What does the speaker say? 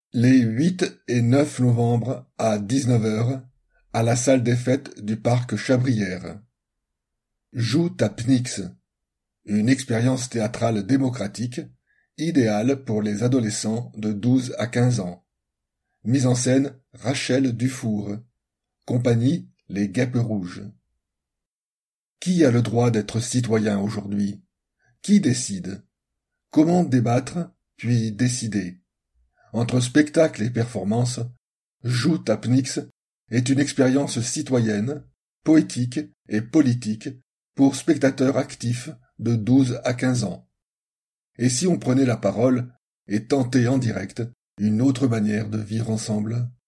Les 8 et 9 novembre à 19h, à la salle des fêtes du parc Chabrières. Joue ta Pnyx, une expérience théâtrale démocratique, idéale pour les adolescents de 12 à 15 ans. Mise en scène Rachel Dufour. Compagnie Les Guêpes Rouges. Qui a le droit d'être citoyen aujourd'hui? Qui décide? Comment débattre, puis décider? Entre spectacle et performance, Joue ta Pnyx est une expérience citoyenne, poétique et politique pour spectateurs actifs de 12 à 15 ans. Et si on prenait la parole et tentait en direct une autre manière de vivre ensemble?